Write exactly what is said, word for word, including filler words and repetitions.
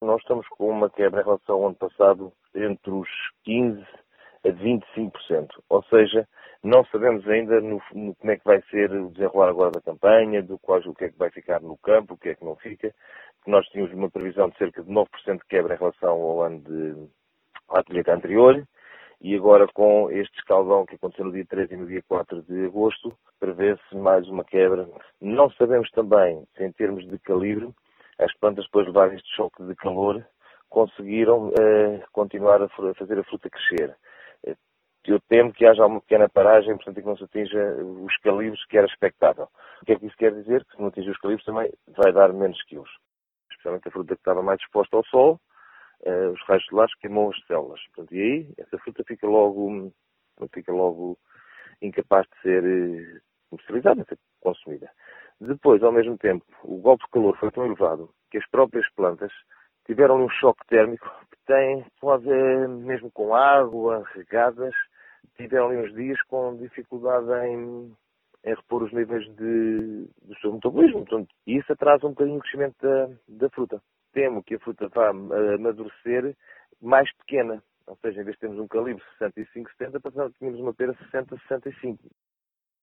Nós estamos com uma quebra em relação ao ano passado entre os quinze por cento a vinte e cinco por cento. Ou seja, não sabemos ainda no, no, como é que vai ser o desenrolar agora da campanha, do qual, o que é que vai ficar no campo, o que é que não fica. Nós tínhamos uma previsão de cerca de nove por cento de quebra em relação ao ano de, à colheita anterior. E agora, com este escaldão que aconteceu no dia treze e no dia quatro de agosto, prevê-se mais uma quebra. Não sabemos também se, em termos de calibre, as plantas, depois de levar este choque de calor, conseguiram eh, continuar a fazer a fruta crescer. Eu temo que haja uma pequena paragem, portanto, que não se atinja os calibres que era expectável. O que é que isso quer dizer? Que se não atingir os calibres também vai dar menos quilos. Especialmente a fruta que estava mais exposta ao sol, eh, os raios solares queimam as células. Portanto, e aí, essa fruta fica logo, fica logo incapaz de ser eh, comercializada, de ser consumida. Depois, ao mesmo tempo, o golpe de calor foi tão elevado que as próprias plantas tiveram um choque térmico que tem, pode, mesmo com água, regadas, tiveram ali uns dias com dificuldade em, em repor os níveis de, do seu metabolismo. Portanto, e isso atrasa um bocadinho o crescimento da, da fruta. Temo que a fruta vá amadurecer mais pequena. Ou seja, em vez de termos um calibre sessenta e cinco, setenta, tínhamos uma pera sessenta, sessenta e cinco.